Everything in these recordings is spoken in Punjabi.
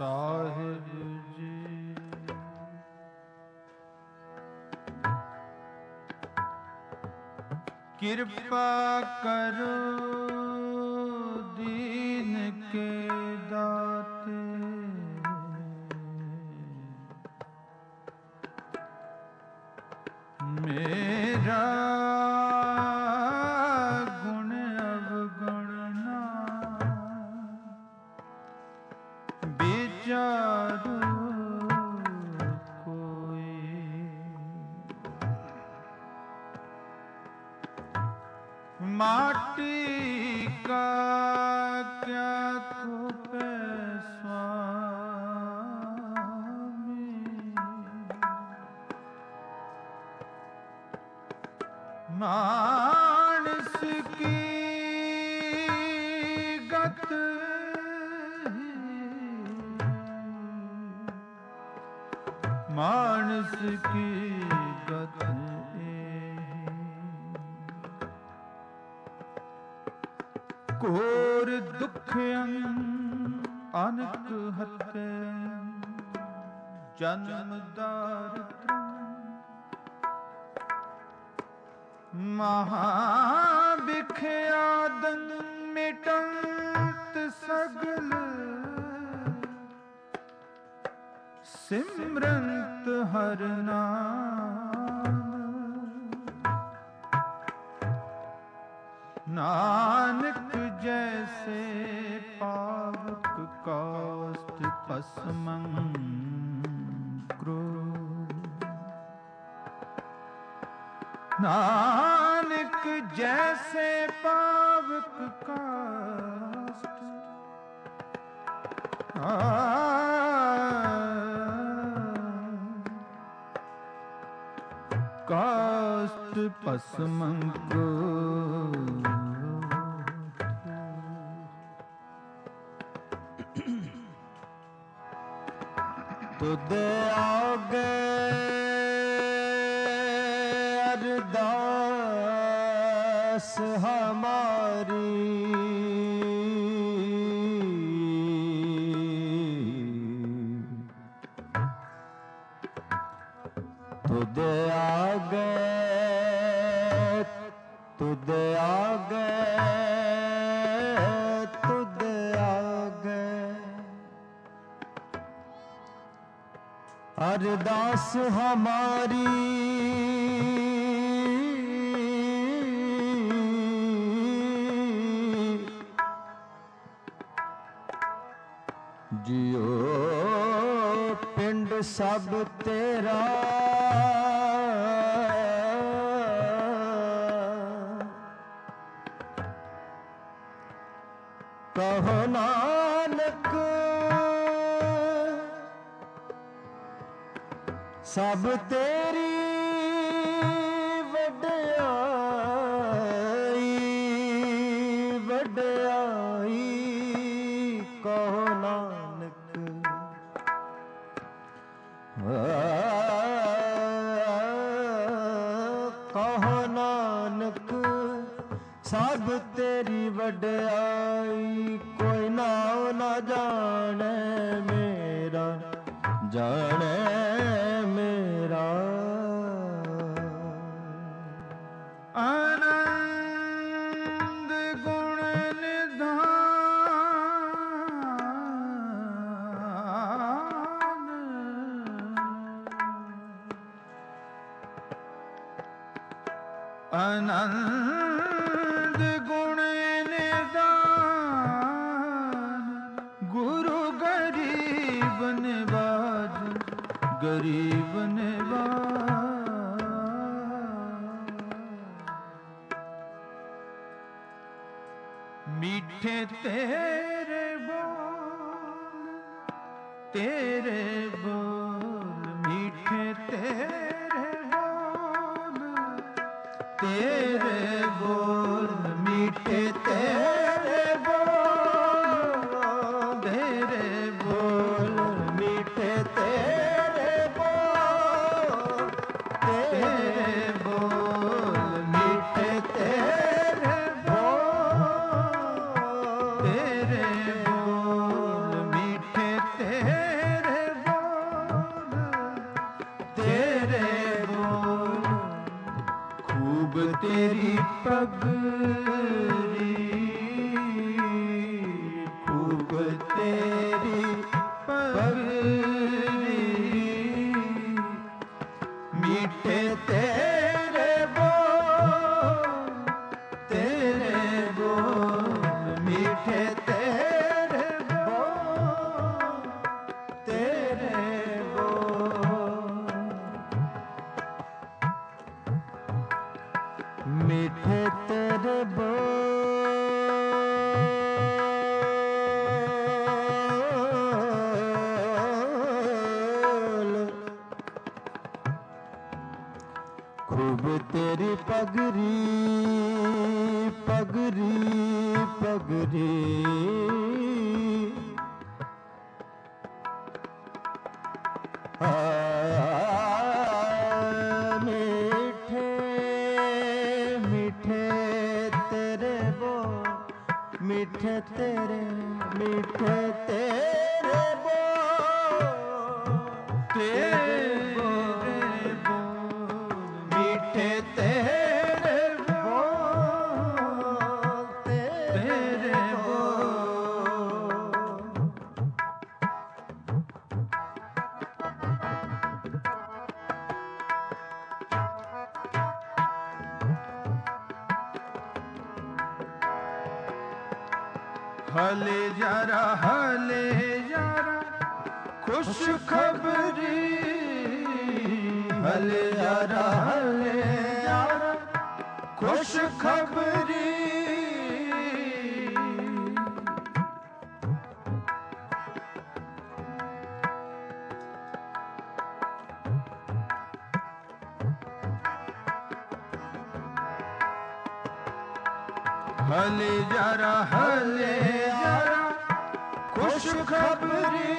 ਸਾਹਿਬ ਜੀ। ਕਿਰਪਾ ਕਰੋ ਦੀਨ ਕੇ ਦਾਤੇ, ਮੇਰਾ ਗੁਣ ਅਵਗੁਣ ਨਾ ਵਿਚਾਰੋ ਕੋਈ। ਮਾਟੀ ਕਾ ਕਿਆ ਥੋਪੇ ਸੁਆਮੀ, ਮਾਨਸ ਕੀ ਗਤ ਮਾਨਸ ਕੀ ਗਤ ਘੋਰ ਦੁਖਯੰ ਅਨਕ ਹਤੇ, ਜਨਮ ਦਾਰਿਦ੍ਰੰ ਮਹਾ ਬਿਖਿਆਦਨ ਮਿਟੰਤ ਸਗਲ, ਸਿਮਰੰਤ ਹਰਿ ਨਾਮ। ਨਾਨਕ ਜੈਸੇ ਪਾਵਕ ਕਾਸ਼ਟ ਭਸਮੰ ਕ੍ਰੋਧ, ਨਾਨਕ ਜੈਸੇ ਪਾਵਕ ਕਾਸ਼ਟ ਕਾਸ਼ਟ ਭਸਮੰ ਕ੍ਰੋਧ। ਤੁਧ ਆਗੇ ਅਰਦਾਸ ਹਮਾਰੀ, ਤੁਧ ਆਗੇ ਤੁਧ ਆਗੇ ਤੁਧ ਆਗੇ अरदास हमारी। जियो पिंड सब तेरा, कहो नानक सब तेरी वड्याई वड्याई। कहो नानक कहो नानक सब तेरी वड्याई। कोई नाम ना जाने मेरा जाने मेरा। आनंद गुण निधान, आनंद गुण निधान। गुरु गरीब निवाज गरीब निवाज। मीठे तेरे बोल तेरे बोल, मीठे तेरे बोल तेरे बोल, मीठे तेरे बोल तेरे बोल, मीठे तेरे बोल तेरे बोल, मीठे तेरे बोल तेरे बोल, मीठे तेरे पगरी, खूब तेरी पगरी, मीठे तेरे बोल, तेरे बोल, मीठे तेरे बोल, तेरे बोल, मीठे तेरे बोल, खूब तेरी पगरी, पगरी, पगरी, मीठे मीठे तेरे बोल, मीठे तेरे, मीठे तेरे बोल, तेरे बोल, मीठे तेरे बोल, तेरे बोल, हले जरा खुश खबरी, हले जरा खुश खबरी, हले जरा खुश खबरी,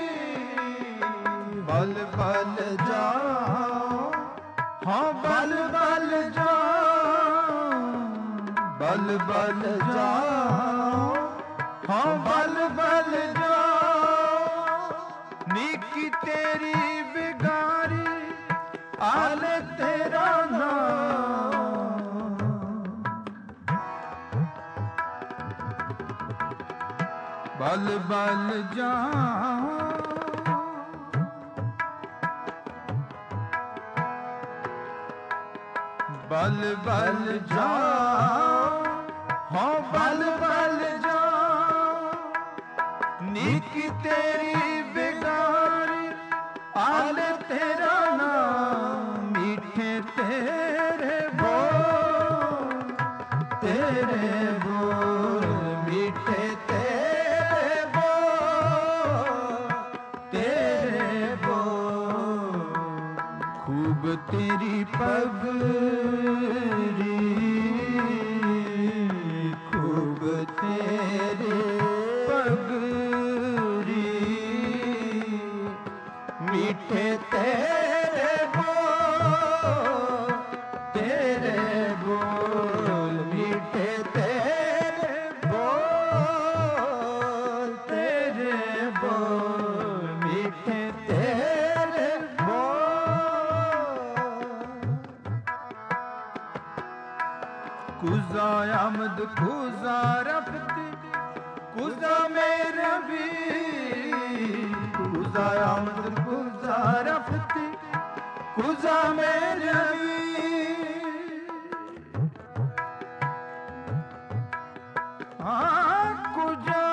बल बल जाओ, हाँ बल बल जाओ, बल बल जाओ, हाँ बल बल जाओ, नीकी तेरी बिगारी, आले तेरा नाम, बल बल जाओ, बल बल जाओ, हाँ बल बल जाओ, नीकी तेरी बिगारी, आले तेरा नाम, मीठे तेरे बोल, तेरे बोल, मीठे तेरे बोल, तेरे बोल, खूब तेरी पगरी, खूब तेरे पगरी, मीठे तेरे बोल, तेरे बोल, मीठे तेरे बोल, तेरे बोल, मीठे तेरे बोल, कुजा आमद कुजा रफ्ती, कुजा मेरा भी, कुजा आमद कुजा रफ्ती, कुजा मेरा भी, हाँ कुजा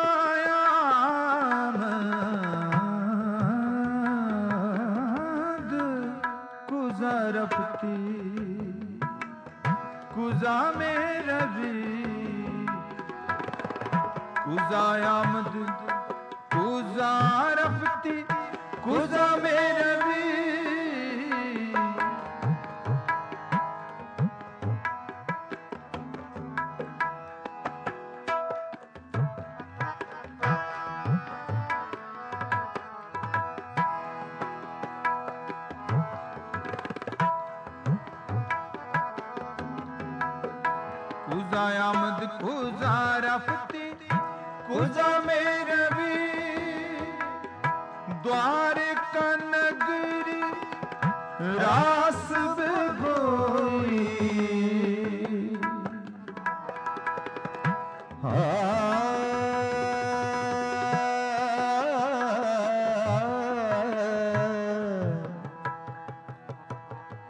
आमद कुजा रफ्ती, कुजा मेरा भी, कुजा आमद कुजा रफ्ती, कुजा मेरा भी, कुजा आमद कुजा रफ्ती, कुजा मेरा भी, द्वारका नगरी रास बिगोई,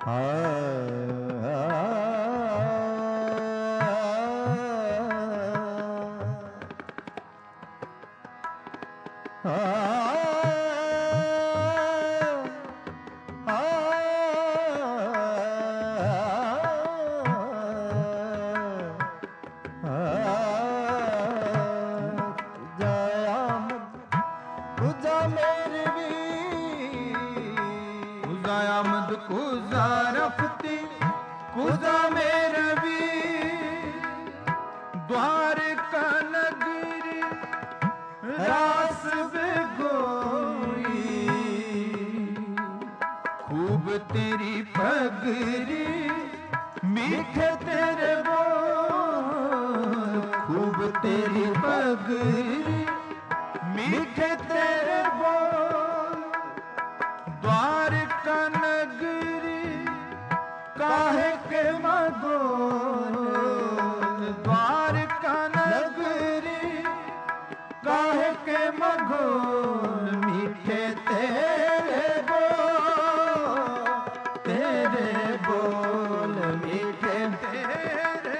आमद कुजा रफ्ती कुजा मेरा वीर द्वारका नगरी रास बेगोई खूब तेरी पगरी मीठे तेरे बोल खूब तेरी पगरी मीठे तेरे बोल द्वारका नगरी काहे के मगोल द्वारका नगरी काहे के मगोल मीठे तेरे बोल मीठे तेरे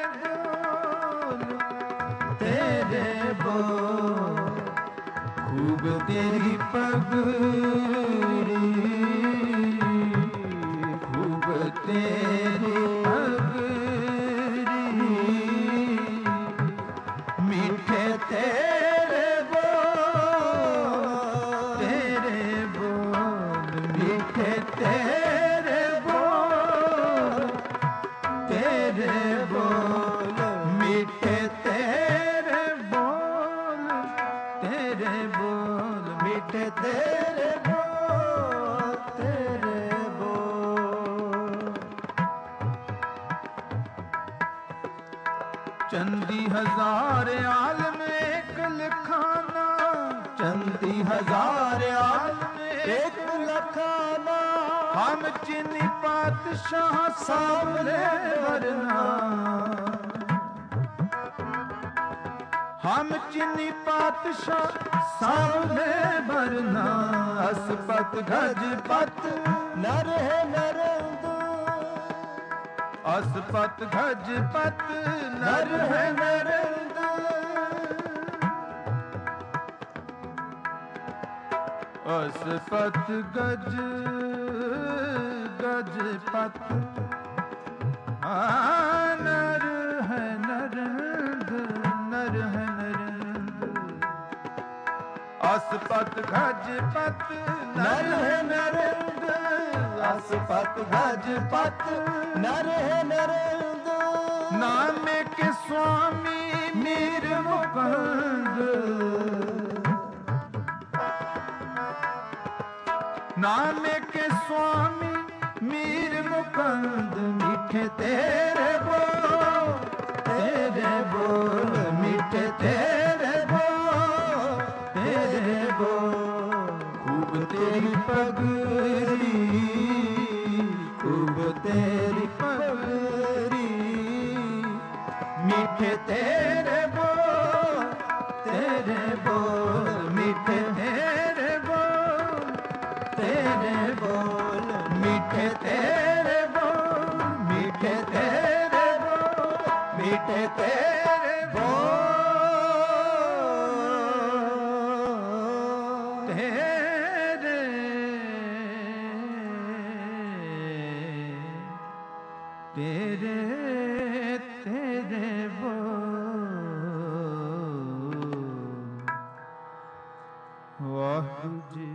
बोल खूब तेरी पगड़ी खूब तेरी पगड़ी मीठे तेरे बोल मीठे तेरे बोल मीठे तेरे बोल मीठे तेरे बोल चंदी हजार आलम एक लखाना चंदी हजार आलम एक लखाना हम चीनी पातशाह सामने वरना हम चीनी पातशाह सामने वरना असपत गजपत नर है नरंद असपत गजपत नर है नरंद असपत गजपत नर है नरंद नर है नरंद असपत गजपत नर है नरंद असपत गजपत नर है नरंद नाम के स्वामी मीर मुकुंद नाम के स्वामी मीर मुकुंद मीठे तेरे बोल मीठे तेरे बोल खूब तेरी पगड़ी खूब तेरी पगड़ी मीठे तेरे बोल मीठे तेरे बोल मीठे तेरे बोल मीठे तेरे बोल मीठे तेरे बोल तेरे बोल वाहिगुरू जी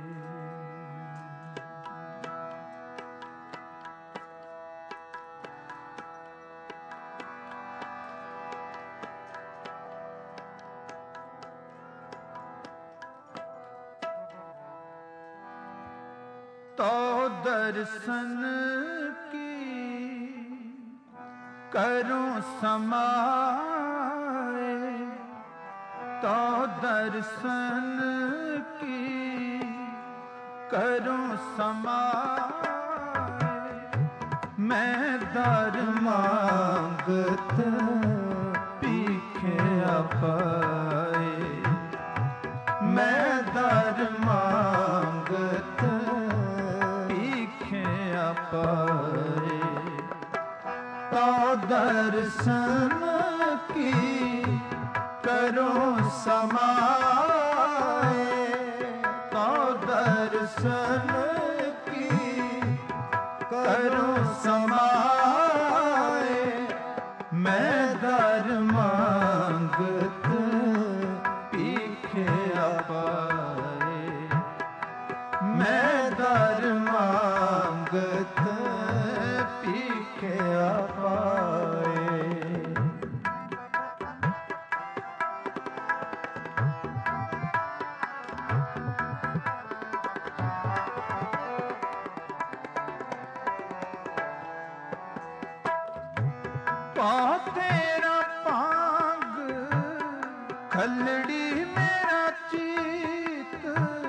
तो दर्शन की करूं समाए तो दर्शन की करूं समाए मैं दर मांगत पीखे पाए मैं दर मांगत पीखे पाए दर्शन की करो समाए, तो दर्शन की करो समाए। मैं दर मांगत पीखे पाए, मैं दर मांगत पीखे पाए। पाँव तेरा पांग खलड़ी मेरा चीत,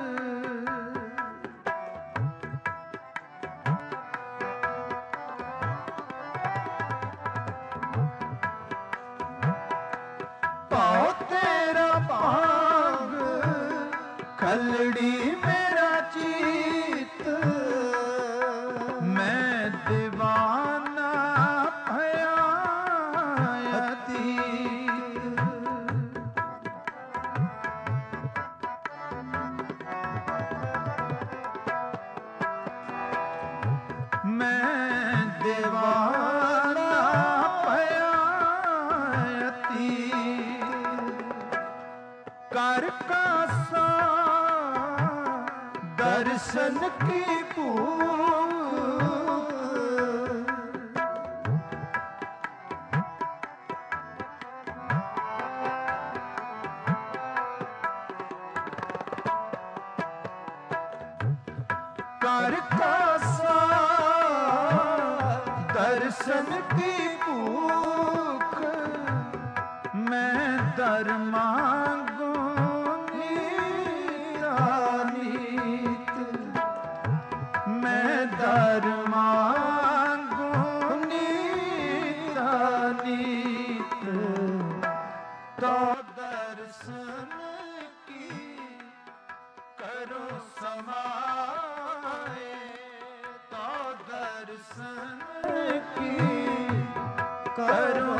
पाँव तेरा पांग खलड़ी मेरा चीत। मैं दीवाना मैं दीवाना पयाती, कर कासा दर्शन की भूख। कर कासा दर्शन की भूख, मैं दर मांगू नीत, मैं दर मांगू नीत। तो दर्शन की करो समाए, तो दर्शन की करो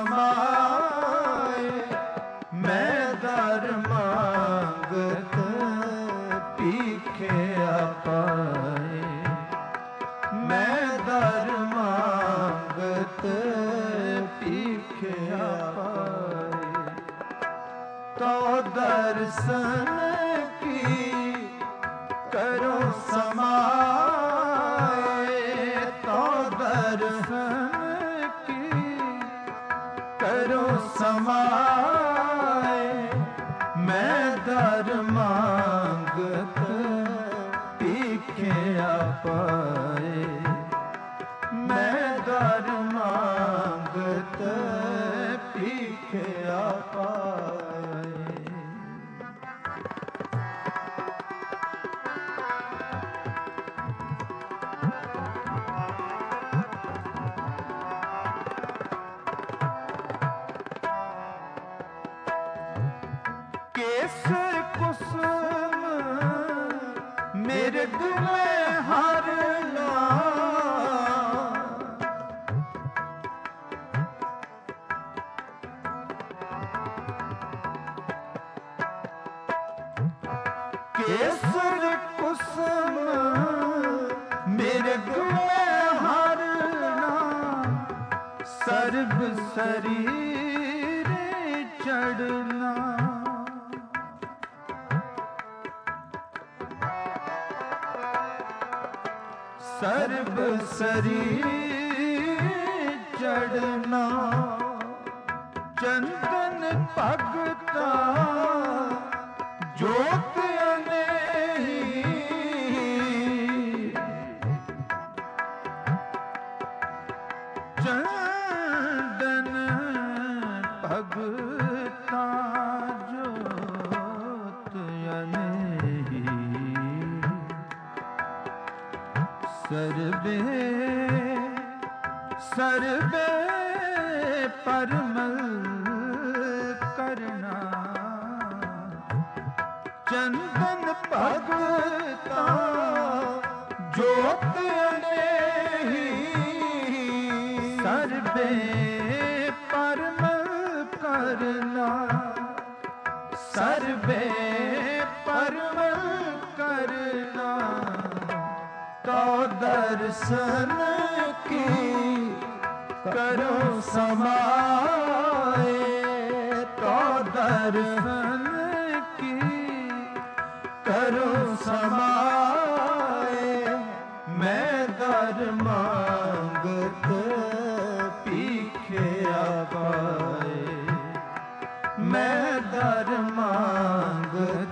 समाए। मैं दर मांगत पीखे पाए, मैं दर मांगत पीखे पाए। तो दर्शन की करो समाए, तो दर्शन की करो समाए। मैं दर मांगत पीखे पाए, मैं दर मांगत पीखे पाए। केसर कुसुम मेरे दिल में हरना, केसर कुसुम मेरे दिल में हरना। सर्ब शरीर चढ़ना, सर्ब शरीर चढ़ना। चंदन भगता जोत अनेही, चंदन भगता जोत अनेही। सर्वे सर्वे परमल करना। चंदन भगता जोत अनेही, सर्वे ਕਰਨਾ ਸਰਬੇ ਪਰਮਲ ਕਰਨਾ ਤੋ ਦਰਸ਼ਨ ਕੀ ਕਰੋ ਸਮਾਏ ਤੋ ਦਰਸ਼ਨ ਕੀ ਕਰੋ ਸਮਾਏ ਮੈਂ ਦਰ ਮੰਗਤ ਭੀਖਿਆ ਪਾਏ ਮੈਂ ਦਰ ਮੰਗਤ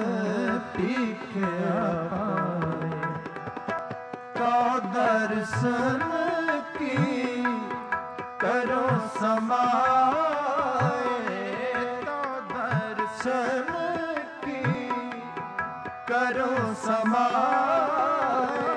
ਭੀਖਿਆ ਪਾਏ ਤੋ ਦਰਸ਼ਨ ਕੀ ਕਰੋ ਸਮਾਏ ਤੋ ਦਰਸ਼ਨ ਕੀ ਕਰੋ ਸਮਾਏ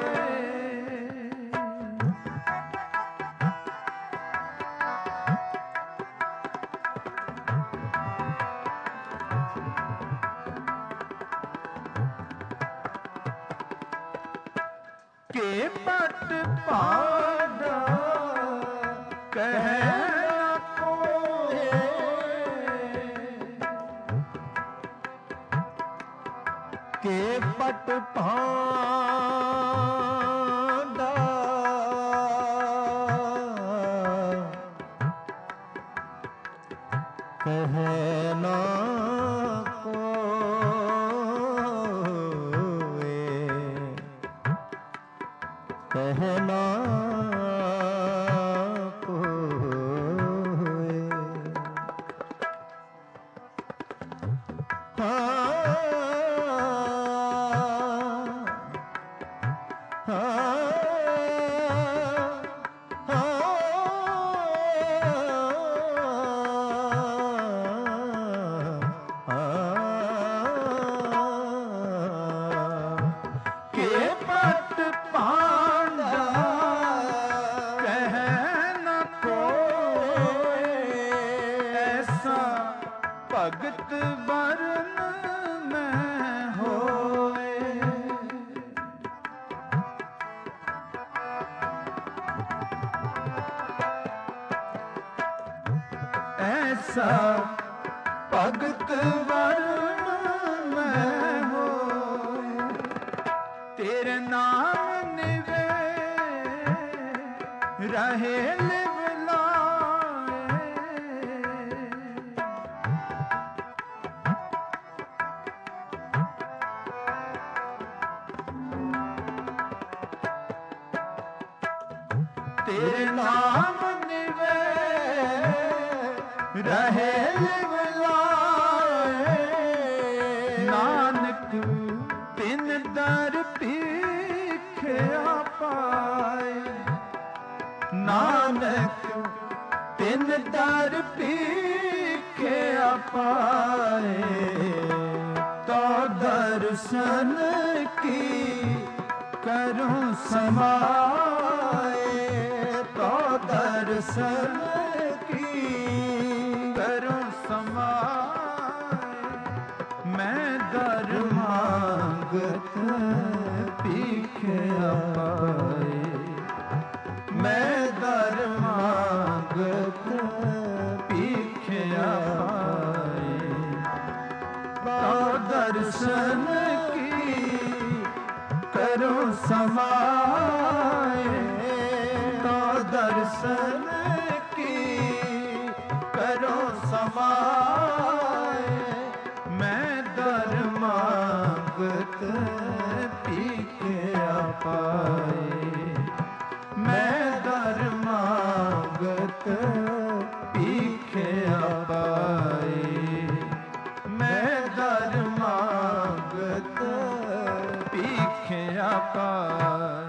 ਕੇ ਪਟ ਪਾਡਾ ਕਹਿ ਨਾ ਕੋਏ ਕੇ ਪਟ ਪਾਡਾ ਕਹਿ ਨਾ ਕਹਿਣਾ ਕੋਏ ਕੇ ਪਟ ਪਾਂਡਾ ਕਹਿ ਨ ਕੋਏ ਐਸਾ ਭਗਤ ਵਰਨ ਮੈਂ ਹੋਏ ਐਸਾ ਭਗਤ ਵਰਨ ਮੈਂ ਹੋਏ ਤੇਰੇ ਨਾਮ ਨਿਵੇ ਰਹੇ ਲਿਵ ਲਾਏ ਤੇਰੇ ਨਾਮ ਨਿਵੇ ਰਹੇ ਲਿਵ ਲਾਏ ਨਾਨਕ ਤਿਨ ਦਰ ਭੀਖਿਆ ਪਾਏ ਨਾਨਕ ਤਿਨ ਦਰ ਭੀਖਿਆ ਪਾਏ ਤੋ ਦਰਸ਼ਨ ਕੀ ਕਰੂੰ ਸਮਾਏ ਤੋ ਦਰਸ਼ਨ ਕੀ ਕਰੂੰ ਸਮਾਏ ਮੈਂ ਦਰ ਮੰਗਤ ਭੀਖਿਆ ਪਾਏ ਮੈਂ ਦਰ ਮੰਗਤ ਭੀਖਿਆ ਪਾਏ ਤੋ ਦਰਸ਼ਨ ਕੀ ਕਰੋ ਸਮਾਏ ਤੋ ਦਰਸ਼ਨ ਕੀ ਕਰੋ ਸਮਾਏ ਮੈਂ ਦਰ ਮੰਗਤ ਭੀਖਿਆ ਪਾਏ ਮੈਂ ਦਰ ਮੰਗਤ ਭੀਖਿਆ ਪਾਏ ਮੈਂ ਦਰ ਮੰਗਤ ਭੀਖਿਆ ਪਾਏ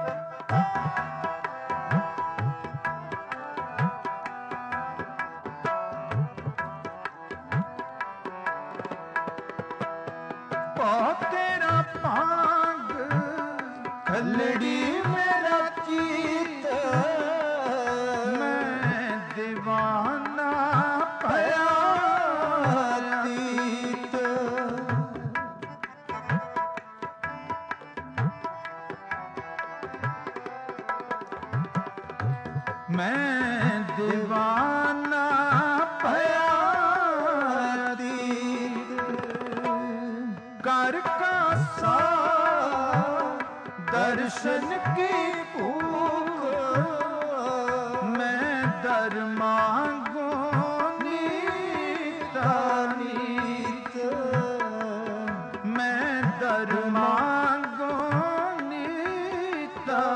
ਪਾ ਤੇਰਾ ਭਾਂਗ ਖਲੜੀ ਮੇਰਾ ਚੀਤ ਮੈਂ ਦੀਵਾਨਾ ਭਇਆ ਤੀਤ ਮੈਂ ਦੀਵਾਨਾ ਭਇਆ दर्शन की भूख मैं दर मांगो नीता नीत मैं दर मांगो नीता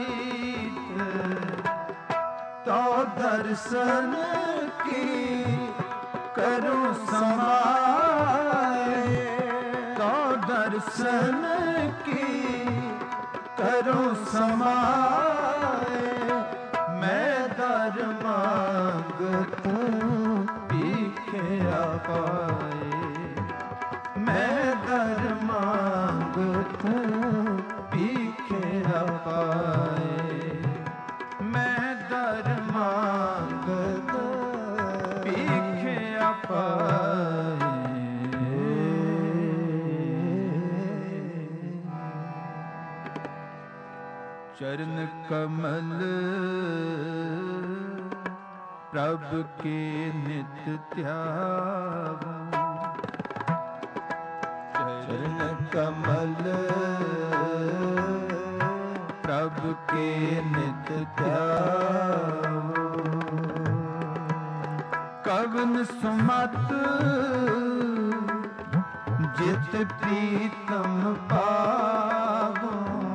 नीत तो दर्शन की करूं समाए तो दर्शन की करूं समाए मैं दर मांगत भीखे पाए मैं दर मांगत भीखे पाए मैं दर मांगत भीखे पाए चरण कमल प्रभ के नित ध्यावा चरण कमल प्रभ के नित ध्यावा कवन सुमत जित प्रीतम पावो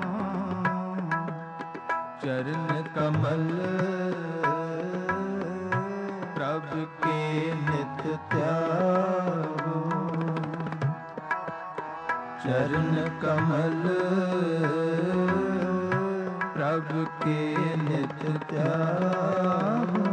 चरण कमल प्रभ के नित त्यागो चरण कमल प्रभ के नित त्यागो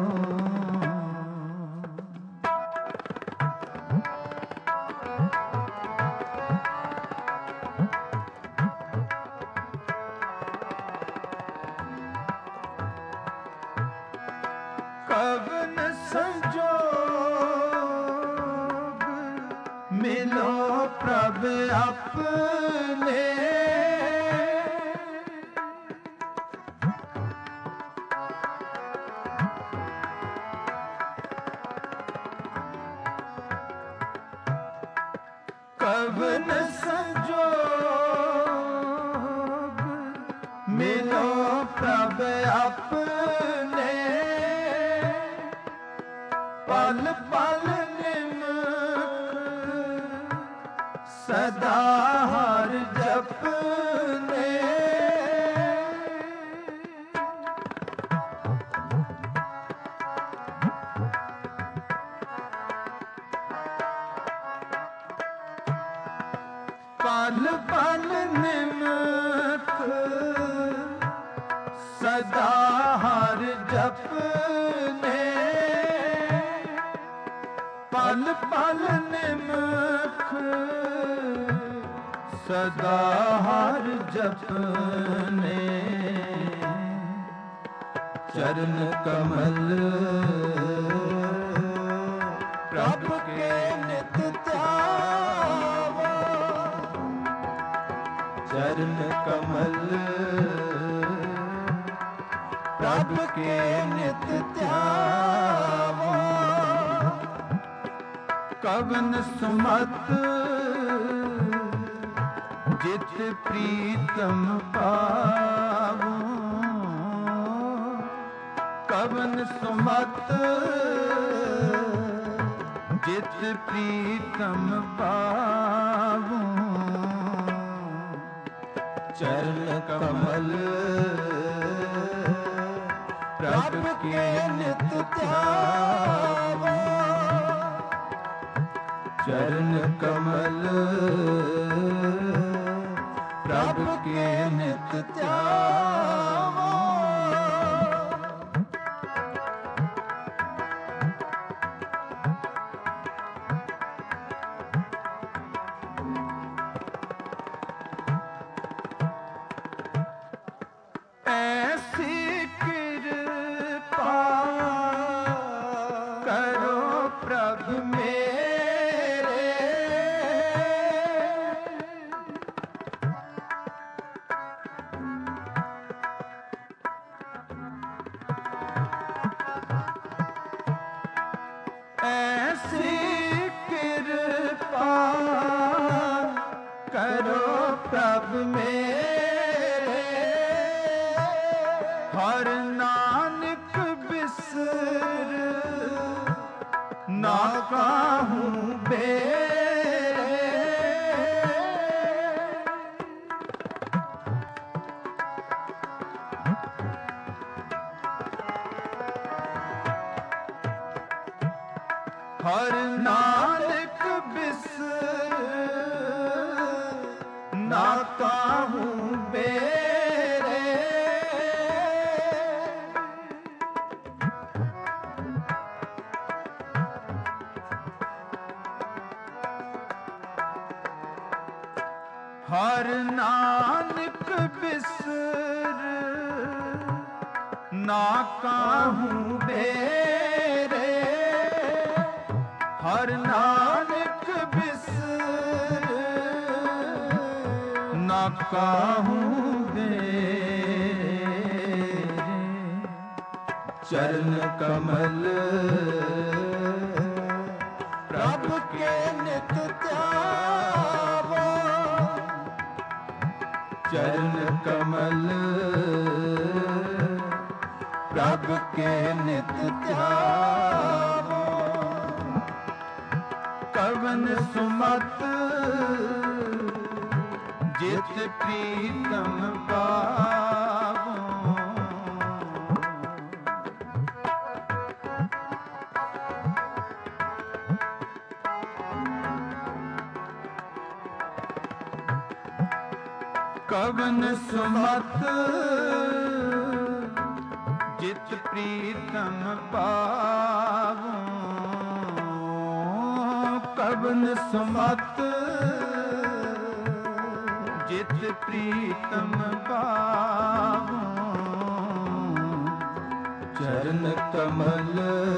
कवन संजोग मिलो प्रभ अपने कवन संजोग मिलो प्रभ अपने पल पल निमक सदा हर जपने पल पल निमक सदा हर जपने पल पल निमख सदा हर जपने चरण कमल प्रभ के नित ध्यावा चरण कमल प्रभ के नित ध्यावा कवन सुमत जित प्रीतम पावो कवन सुमत जित प्रीतम पावो चरण कमल प्रभ के नित ध्यावा चरण कमल प्रभ के नित ध्यावा ऐसी कृपा करो प्रभु मेरे ऐसी कृपा करो प्रभु मेरे ਹਰ ਨਾਨਕ ਬਿਸਰ ਨਾ ਕਾਹੂ ਬੇਰੇ। ਹਰ ਨਾਨਕ ਬਿਸਰ ਨਾ ਕਾਹੂ ਬੇਰੇ। ਹਰ ਨਾਨਕ ਬਿਸਰ ਨਾ ਕਾਹੂ ਬੇਰੇ। ਹਰ ਨਾਨਕ ਬਿਸਰ ਨਾ ਕਾਹੂ ਬੇਰੇ। ਚਰਨ ਕਮਲ ਪ੍ਰਭ ਕੇ ਨਿਤ ਧਿਆਵੋ। ਚਰਨ ਕਮਲ ਪ੍ਰਭ ਕੇ ਨਿਤ ਧਿਆਵੋ। ਕਵਨ ਸੁਮਤ ਜਿਤ ਪ੍ਰੀਤਮ ਪਾਵੋ। ਕਵਨ ਸੁਮਤ ਜਿਤ ਪ੍ਰੀਤਮ ਪਾਵੋ। ਕਵਨ ਸੁਮਤ ਜਿਤ ਪ੍ਰੀਤਮ ਪਾਵੋ। ਚਰਨ ਕਮਲ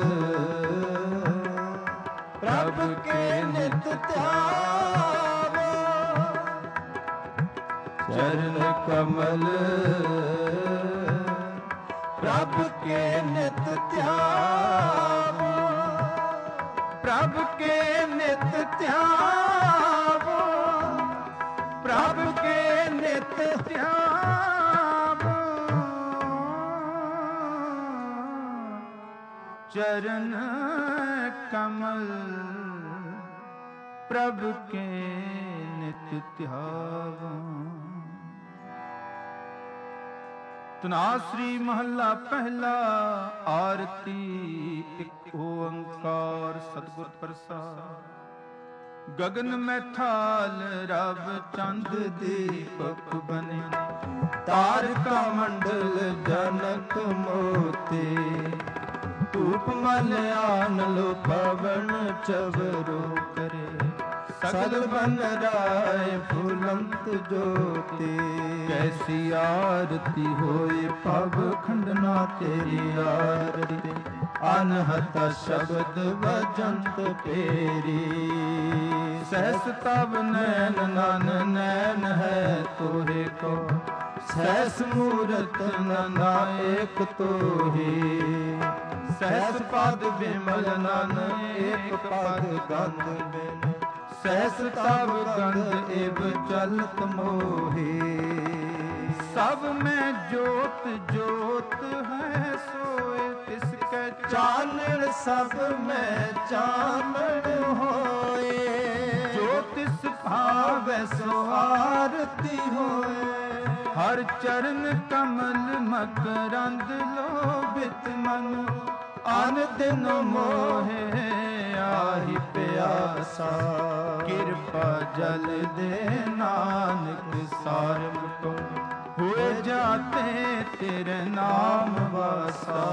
ਪ੍ਰਭ ਕੇ ਨਿਤ ਧਿਆਵੋ। ਚਰਨ ਕਮਲ ਪ੍ਰਭ ਕੇ ਨਿਤ ਧਿਆਵੋ। ਪ੍ਰਭ ਕੇ ਨਿਤ ਧਿਆਵੋ। ਪ੍ਰਭ ਕੇ ਨਿਤ ਧਿਆਵੋ। ਚਰਨ ਕਮਲ ਪ੍ਰਭ ਕੇ ਨਿਤ ਧਿਆਵੋ। ਤਨਾਸਰੀ ਮਹੱਲਾ ਪਹਿਲਾ। ਆਰਤੀ ਇੱਕ ਓੰਕਾਰ ਸਤਿਗੁਰ ਪ੍ਰਸਾਦ। ਗਗਨ ਮੈਥਾਲ ਰਵ ਚੰਦ ਦੀਪਕ ਬਨੇ। ਤਾਰਕਾ ਮੰਡਲ ਜਨਕ ਮੋਤੇ। ਧੂਪ ਮਲ ਆਨ ਲੋ ਪਵਨ ਚਵਰੋ ਕਰੇ। ਸਗਲ ਬਨ ਰਾਏ ਫੁਲੰਤ ਜੋਤੇ। ਕੈਸੀ ਆਰਤੀ ਹੋਏ ਪਵ ਖੰਡਨਾ ਤੇਰੀ ਆਰਤੀ। ਅਨਹਤ ਸ਼ਬਦ ਵਜੰਤ ਤੇਰੀ। ਸਹਿਸ ਤਵ ਨੈਨ ਨਨ ਨੈਨ ਹੈ ਤੋਰੇ ਕੋ। ਸਹਿਸ ਮੂਰਤ ਨਾਇਕ ਤੋਹੀ। ਸਹਿਸ ਪਦ ਬਿਮਲ ਨਨ ਏਕ ਪਦ ਗੰਧ ਬਿਨ। ਸਹਿਸ ਤਵ ਗੰਧ ਇਵ ਚਲਤ ਮੋਹੀ। ਸਭ ਮੈਂ ਜੋਤ ਜੋਤ ਹੈ ਸੋਏ। ਤਿਸ ਕੈ ਚਾਨਣ ਸਭ ਮੈਂ ਚਾਨਣ ਹੋਏ। ਜੋ ਤਿਸ ਭਾਵੈ ਸੋ ਆਰਤੀ ਹੋਏ। ਹਰ ਚਰਨ ਕਮਲ ਮਕਰੰਦ ਲੋਭਿਤ ਮਨ। ਅਨ ਦਿਨ ਮੋਹੇ ਆਹੀ ਪਿਆਸਾ। ਕਿਰਪਾ ਜਲ ਦੇ ਨਾਨਕ ਸਾਰਮ ਕੋ। ਹੋਏ ਜਾਤੇ ਤੇਰੇ ਨਾਮ ਵਾਸਾ।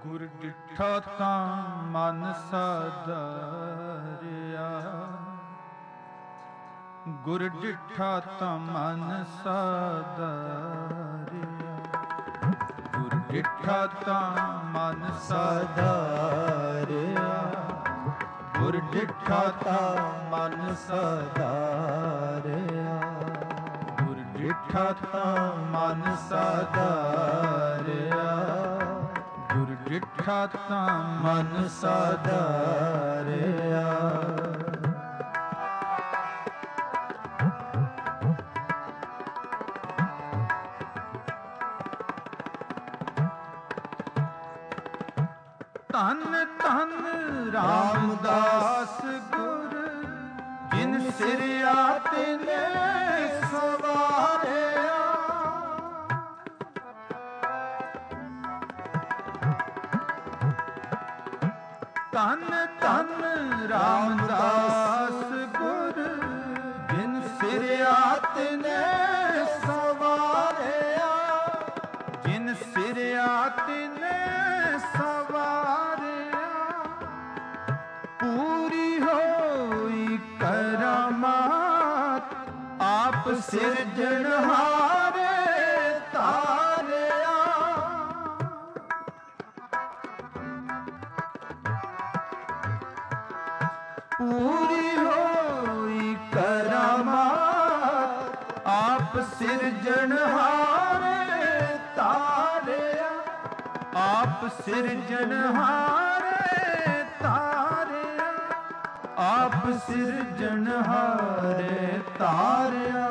ਗੁਰ ਡਿਠਾ ਤਾਂ ਮਨ ਸਾਧਾਰਿਆ, ਗੁਰ ਡਿਠਾ ਤਾਂ ਮਨ ਸਾਧਾਰਿਆ, ਗੁਰ ਡਿਠਾ ਤਾਂ ਮਨ ਸਾਧਾਰਿਆ, ਗੁਰ ਡਿਠਾ ਤਾਂ ਮਨ ਸਾਧਾਰਿਆ, ਗੁਰ ਡਿਠਾ ਤਾਂ ਮਨ ਸਾਧਾਰਿਆ, ਗੁਰ ਡਿਠਾ ਤਾਂ ਮਨ ਸਾਧਾਰਿਆ। ਧੰਨ ਧੰਨ ਰਾਮਦਾਸ ਗੁਰ, ਜਿਨ ਸਿਰਿਆ ਤਿਨੇ ਸਵਾਰਿਆ, ਧੰਨ ਧੰਨ ਰਾਮਦਾਸ ਗੁਰ, ਜਿਨ ਸਿਰਿਆ ਤਿਨੇ ਸਵਾਰਿਆ, ਜਿਨ ਸਿਰਿਆ ਤਿਨੇ ਸਵਾਰਿਆ, ਪੂਰੀ ਹੋਈ ਕਰਾਮਾਤ ਆਪ ਸਿਰਜਣਹਾਰੇ ਤਾਰਿਆ, ਪੂਰੀ ਹੋਈ ਕਰਾਮਾਤ ਆਪ ਸਿਰਜਣਹਾਰੇ ਤਾਰਿਆ, ਆਪ ਸਿਰਜਣਹਾਰੇ ਤਾਰਿਆ, ਆਪ ਸਿਰਜਣਹਾਰੇ ਤਾਰਿਆ,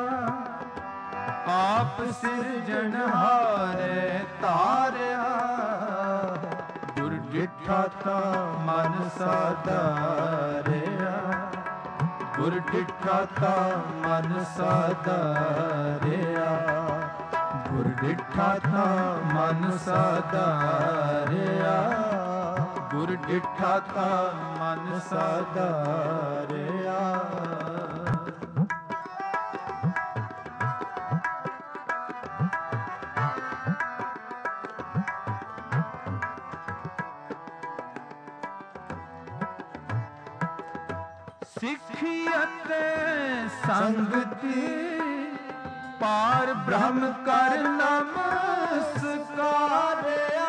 ਆਪ ਸਿਰਜਣਹਾਰੇ ਤਾਰਿਆ, ਗੁਰ ਡਿਠਾ ਤਾਂ ਮਨ ਸਾਧਾਰਿਆ, ਗੁਰ ਡਿਠਾ ਤਾਂ ਮਨ ਸਾਧਾਰਿਆ, ਗੁਰ ਡਿਠਾ ਤਾਂ ਮਨ ਸਾਧਾਰਿਆ, ਗੁਰ ਡਿਠਾ ਤਾਂ ਮਨ ਸਾਧਾਰਿਆ। ਸਿੱਖੀ ਅਤੇ ਸੰਗਤੀ ਪਾਰ ਬ੍ਰਹਮ ਕਰ ਨਮਸਕਾਰਿਆ,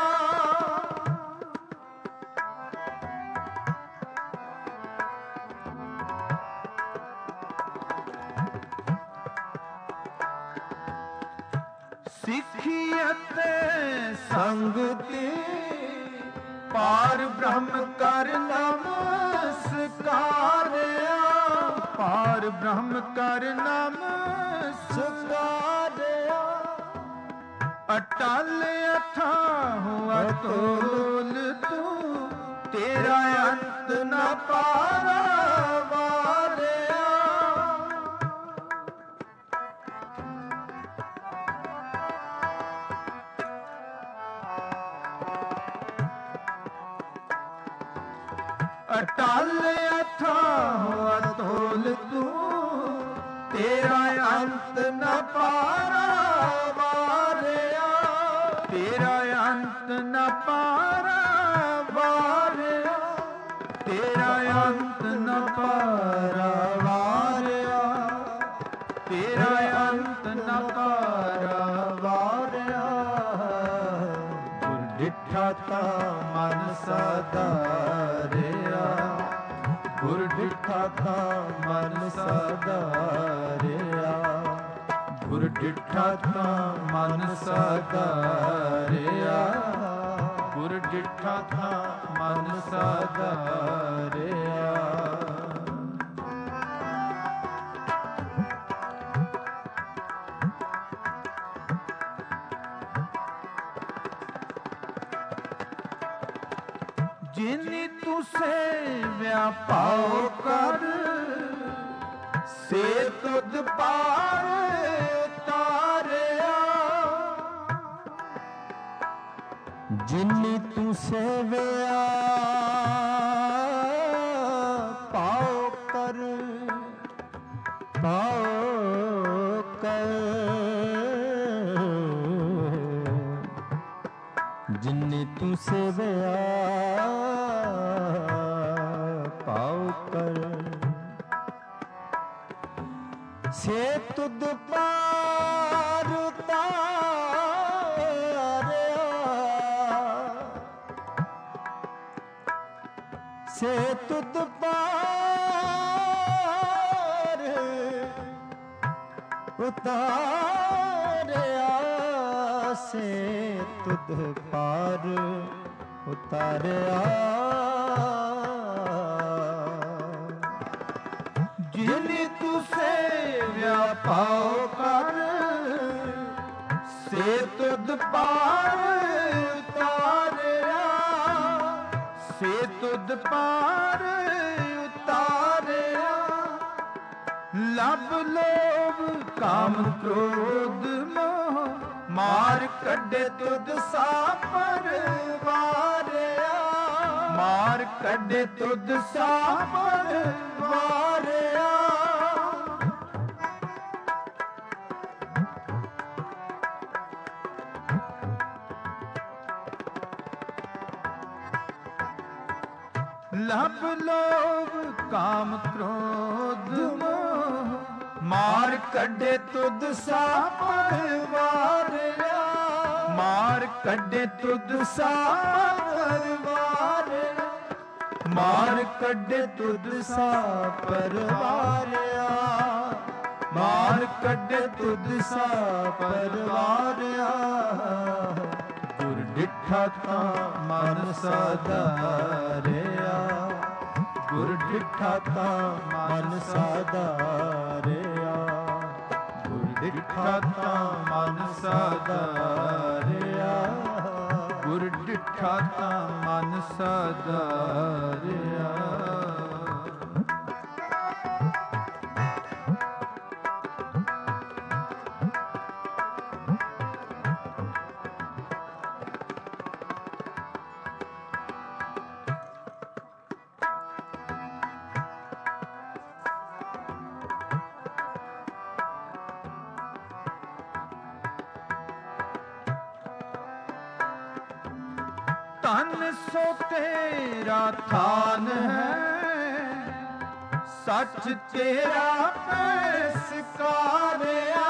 ਸਿੱਖੀ ਅਤੇ ਸੰਗਤੀ ਪਾਰ ਬ੍ਰਹਮ ਕਰ ਨਮਸਕਾਰਿਆ, ਪਾਰ ਬ੍ਰਹਮ ਕਰ ਨਮਸਕਾਰਿਆ, ਅਟਲ ਅਥਾਹੁ ਅਤੁਲ ਤੂੰ, ਤੇਰਾ ਅੰਤ ਨ ਪਾਰਵਾਰਿਆ, ਅਟਲ ਅਥਾਹੁ ਅਤੁਲ ਤੂੰ, ਤੇਰਾ ਅੰਤ ਨ ਪਾਰਵਾਰਿਆ, ਤੇਰਾ ਅੰਤ ਨ ਪਾਰਵਾਰਿਆ, ਤੇਰਾ ਅੰਤ ਨ ਪਾਰਵਾਰਿਆ, ਤੇਰਾ ਅੰਤ ਨ ਪਾਰਵਾਰਿਆ, ਗੁਰ ਡਿਠਾ ਤਾਂ ਮਨ ਸਾਧਾਰਿਆ, ਗੁਰ ਡਿਠਾ ਤਾਂ ਮਨ ਸਾਧਾਰਿਆ, ਗੁਰ ਡਿਠਾ ਤਾਂ ਮਨ ਸਾਧਾਰਿਆ, ਗੁਰ ਡਿਠਾ ਤਾਂ ਮਨ ਸਾਧਾਰਿਆ। ਜਿਨੀ ਤੂੰ ਸੇਵਿਆ ਪਾਉ ਕਰ, ਸੇ ਤੁਧ ਪਾਰ ਤਾਰਿਆ, ਜਿਨੀ ਤੂੰ ਸੇਵਿਆ ਪਾਉ ਕਰ, ਪਾਉ ਕਰ, ਜਿਨੇ ਜਿਨੀ ਤੂੰ ਸੇਵਿਆ ਪਾਉ ਕਰ, ਸੇ ਤੁਧ ਪਾਰ ਉਤਾਰਿਆ, ਸੇ ਤੁਧ ਪਾਰ ਉਤਾਰਿਆ, ਸੇ ਤੁਧ ਪਾਰ ਉਤਾਰਿਆ, ਜਿਨੀ ਤੂੰ ਸੇਵਿਆ ਪਾਉ ਕਰ, ਸੇ ਤੁਧ ਪਾਰ ਉਤਾਰਿਆ, ਸੇ ਤੁਧ ਪਾਰ ਉਤਾਰਿਆ, ਲਭ ਲੋਭ ਕਾਮ ਕ੍ਰੋਧ ਮੋਹ ਮਾਰ ਕੱਢੇ ਤੁਧ ਸਾਪਰ ਵਾਰਿਆ, ਮਾਰ ਕੱਢੇ ਤੁਧ ਸਾਪਰ ਵਾਰਿਆ, ਲਭ ਲੋਭ ਕਾਮ ਕ੍ਰੋਧ ਮੋਹ ਮਾਰ ਕੱਢੇ ਤੁਧ ਸਾਪਰ ਵਾਰਿਆ, ਮਾਰ ਕੱਢੇ ਤੁਧ ਸਾਪਰ ਵਾਰਿਆ, ਮਾਰ ਕੱਢੇ ਤੁਧ ਸਾਪਰ ਵਾਰਿਆ, ਮਾਰ ਕੱਢੇ ਤੁਧ ਸਾਪਰ ਵਾਰਿਆ, ਗੁਰ ਡਿਠਾ ਤਾਂ ਮਨ ਸਾਧਾਰਿਆ, ਗੁਰ ਡਿਠਾ ਤਾਂ ਮਨ ਸਾਧਾਰਿਆ, ਗੁਰ ਡਿਠਾ ਤਾਂ ਮਨ ਸਾਧਾਰਿਆ, ਗੁਰ ਡਿਠਾ ਤਾਂ ਮਨ ਸਾਧਾਰਿਆ। ਧਨ ਸੋ ਤੇਰਾ ਥਾਨ ਹੈ, ਸੱਚ ਤੇਰਾ ਪੈਸਕਾਰਿਆ,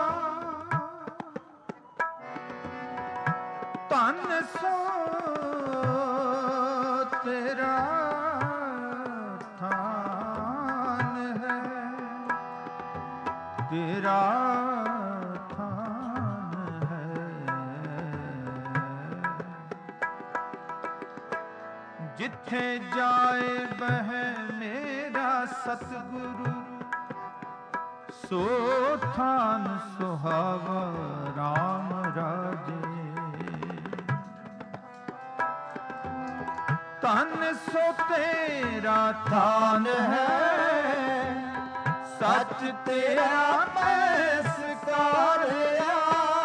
ਧਨ ਸੋ ਤੇਰਾ ਥਾਨ ਹੈ, ਤੇਰਾ ਜਿੱਥੇ ਜਾਏ ਬਹਿ ਮੇਰਾ ਸਤਿਗੁਰੂ, ਸੋ ਥਾਨ ਸੁਹਾਵਾ ਰਾਮ ਰਾਜੇ, ਧਨ ਸੋ ਤੇਰਾ ਥਾਨ ਹੈ, ਸੱਚ ਤੇਰਾ ਪੈਸਕਾਰਿਆ,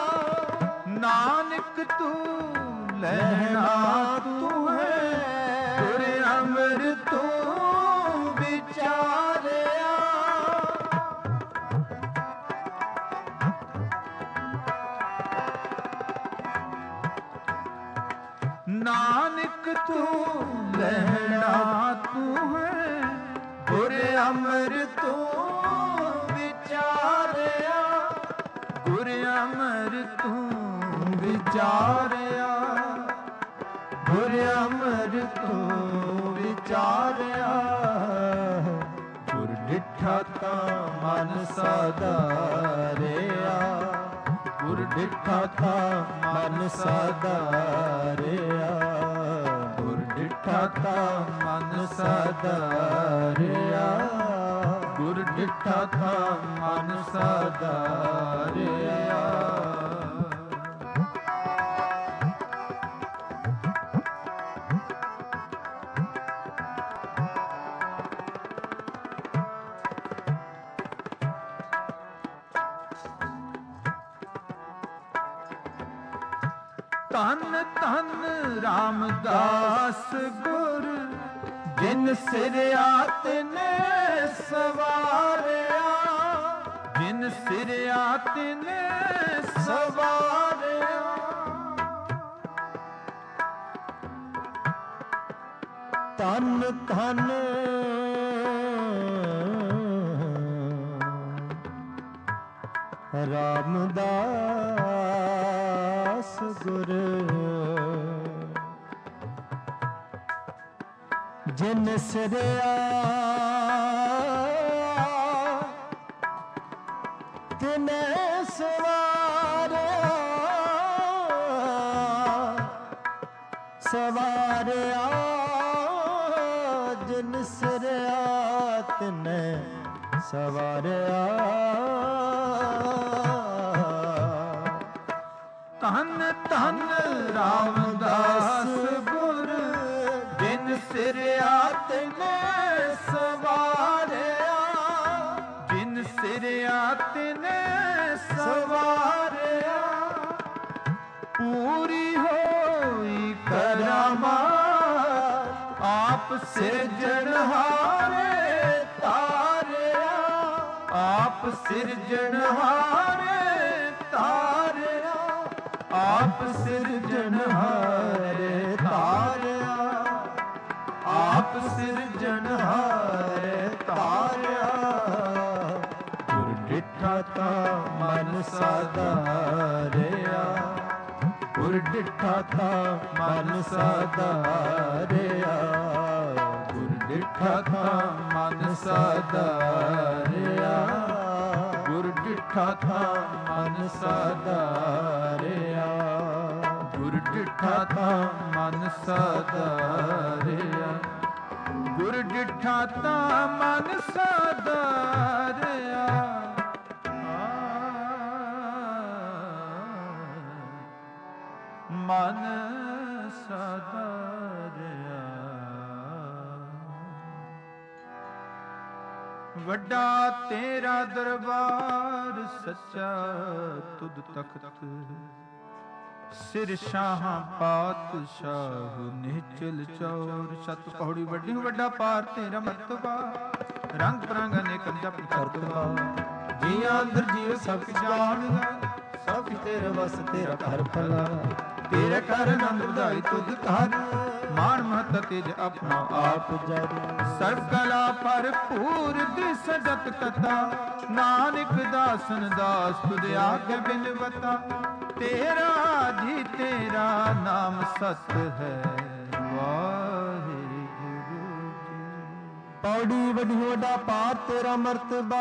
ਨਾਨਕ ਤੂੰ ਲੈਣਾ ਤੂੰ ਹੈ, ਗੁਰ ਅਮਰ ਤੂੰ ਵਿਚਾਰਿਆ, ਨਾਨਕ ਤੂੰ ਲੈਣਾ ਤੂੰ ਹੈ, ਗੁਰ ਅਮਰ ਤੂੰ ਵਿਚਾਰਿਆ, ਗੁਰ ਅਮਰ ਤੂੰ ਵਿਚਾਰਿਆ, ਗੁਰ ਅਮਰ ਤੂੰ ਵਿਚਾਰਿਆ, ਗੁਰ ਡਿਠਾ ਤਾਂ ਮਨ ਸਾਧਾਰਿਆ, ਗੁਰ ਡਿਠਾ ਤਾਂ ਮਨ ਸਾਧਾਰਿਆ, ਗੁਰ ਡਿਠਾ ਤਾਂ ਮਨ ਸਾਧਾਰਿਆ, ਗੁਰ ਡਿਠਾ ਤਾਂ ਮਨ ਸਾਧਾਰਿਆ। ਧੰਨ ਧੰਨ ਰਾਮਦਾਸ ਗੁਰ, ਜਿਨ ਸਿਰਿਆ ਤਿਨੇ ਸਵਾਰਿਆ, ਜਿਨ ਸਿਰਿਆ ਤਿਨੇ ਸਵਾਰਿਆ, ਧਨ ਧਨ ਰਾਮਦਾਸ ਗੁਰ ਜਿਨ ਸਿਰਿਆ ਤਿਨੈ ਸਵਾਰਿਆ ਸਵਾਰਿਆ ਜਿਨ ਸਿਰਿਆ ਤਿਨੈ ਸਵਾਰਿਆ ਧੰਨ ਧੰਨ ਰਾਮਦਾਸ ਗੁਰ ਜਿਨ ਸਿਰਿਆ ਤਿਨੈ ਸਵਾਰਿਆ ਜਿਨ ਸਿਰਿਆ ਤਿਨੈ ਸਵਾਰਿਆ ਪੂਰੀ ਹੋਈ ਕਰਾਮਾਤ ਆਪ ਸਿਰਜਣਹਾਰੇ ਤਾਰਿਆ ਆਪ ਸਿਰਜਣਹਾਰੇ ਤਾਰਿਆ ਆਪ ਸਿਰਜਣਹਾਰੇ ਤਾਰਿਆ ਆਪ ਸਿਰਜਣਹਾਰੇ ਤਾਰਿਆ ਗੁਰ ਡਿਠਾ ਤਾਂ ਮਨ ਸਾਧਾਰਿਆ ਗੁਰ ਡਿਠਾ ਤਾਂ ਮਨ ਸਾਧਾਰਿਆ ਗੁਰ ਡਿਠਾ ਤਾਂ ਮਨ ਸਾਧਾਰਿਆ ਗੁਰ ਡਿਠਾ ਤਾਂ ਮਨ ਸਾਧਾਰਿਆ ਗੁਰ ਡਿਠਾ ਤਾਂ ਮਨ ਸਾਧਾਰਿਆ ਗੁਰ ਡਿਠਾ ਤਾਂ ਮਨ ਸਾਧਾਰਿਆ ਮਨ ਸਾਧਾਰਿਆ ਵੱਡਾ ਤੇਰਾ ਦਰਬਾਰ ਸੱਚਾ ਤੁਧ ਤਖਤ ਸਿਰ ਸ਼ਾਹਾਂ ਪਾਤਸ਼ਾਹ ਨਿਚਲ ਚੌਰ ਸਤ ਪੌੜੀ ਵੱਡੀ ਵੱਡਾ ਪਾਰ ਤੇਰਾ ਮਰਤਬਾ ਰੰਗ ਬਰੰਗ ਅਨੇਕ ਜਪ ਕਰਤਵਾ ਜੀਆਂ ਅੰਦਰ ਜੀਵ ਸਭ ਜਾਣਦਾ ਸਭ ਤੇਰੇ ਵਸ ਤੇਰਾ ਘਰ ਭਲਾ ਤੇਰੇ ਘਰ ਆਨੰਦ ਵਧਾਈ ਤੁਧ ਘਰ ਮਾਣ ਮਹਤ ਤੇਜ ਆਪਣਾ ਆਪ ਜਰ ਸਰਬ ਕਲਾ ਭਰਪੂਰ ਦਿਸ ਜਤ ਕਥਾ ਨਾਨਕ ਦਾਸਨ ਦਾਸ ਤੁਧ ਆਗੇ ਬਿਨਵਤਾ ਤੇਰਾ ਜੀ ਤੇਰਾ ਨਾਮ ਸਤ ਹੈ ਵਾਹਿਗੁਰੂ ਜੀ ਪੌੜੀ ਵੱਡੀ ਵੱਡਾ ਪਾਰ ਤੇਰਾ ਮਰਤਬਾ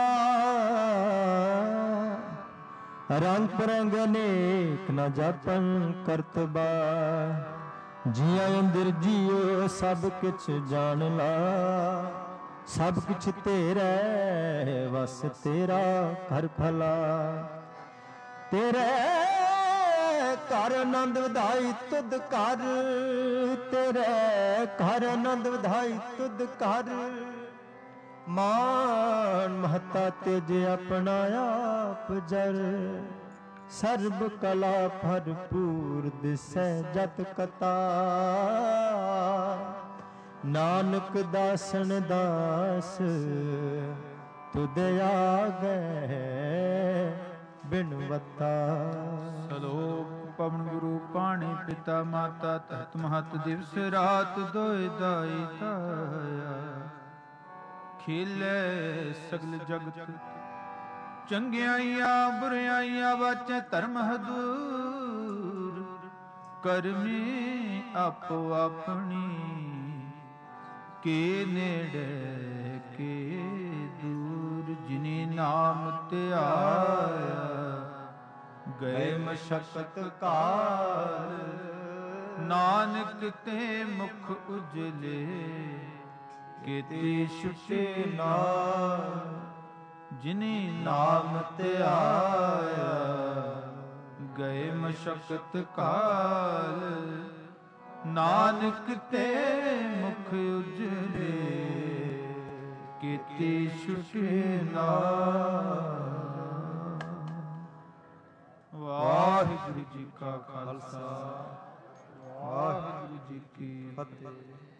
ਰੰਗ ਬਰੰਗ ਅਨੇਕ ਨ ਜਾਪਨ ਕਰਤਬਾ ਜੀਆਂ ਅੰਦਰ ਜੀਓ ਸਭ ਕਿਛ ਜਾਣ ਲਾ ਸਭ ਕਿਛ ਤੇਰਾ ਵਸ ਤੇਰਾ ਘਰ ਭਲਾ ਤੇਰੇ ਘਰ ਆਨੰਦ ਵਧਾਈ ਤੁਧ ਘਰ ਤੇਰੇ ਘਰ ਆਨੰਦ ਵਧਾਈ ਤੁਧ ਘਰ ਮਾਨ ਮਹਤਾ ਤੇਜ ਆਪਣਾ ਆਪ ਜਰ ਸਰਬ ਕਲਾ ਭਰਪੂਰ ਦਿਸੈ ਜਤ ਕਤਾ ਨਾਨਕ ਦਾਸਨ ਦਾਸ ਤੁਧ ਆਗੇ ਬਿਨਵਤਾ ਸਲੋਕ ਪਵਨ ਗੁਰੂ ਪਾਣੀ ਪਿਤਾ ਮਾਤਾ ਤਤ ਮਹਤ ਦਿਵਸ ਰਾਤ ਦੋਇ ਦਾਈ ਤਾਇਆ ਖੇਲੇ ਸਗਲ ਜਗਤ ਚੰਗਿਆਈਆਂ ਬੁਰਿਆਈਆਂ ਵਾਚੈ ਧਰਮ ਹਦੂਰ ਕਰਮੀ ਆਪੋ ਆਪਣੀ ਕੇ ਨੇੜੇ ਕੇ ਦੂਰ ਜਿਨੀ ਨਾਮ ਧਿਆਇਆ ਗਏ ਮਸ਼ਕਤ ਕਾਲ ਨਾਨਕ ਤੇ ਮੁਖ ਉਜਲੇ ਕੀਤੀ ਛੁਟੇ ਨਾਮ ਜਿਨੀ ਨਾਮ ਧਿਆਇਆ ਗਏ ਮਸ਼ਕਤ ਕਾਲ ਨਾਨਕ ਤੇ ਮੁਖ ਉਜਲੇ ਕੀਤੀ ਛੁਟੇ ਨਾਮ ਵਾਹਿਗੁਰੂ ਜੀ ਕਾ ਖਾਲਸਾ ਵਾਹਿਗੁਰੂ ਜੀ ਕੀ ਫਤਿਹ।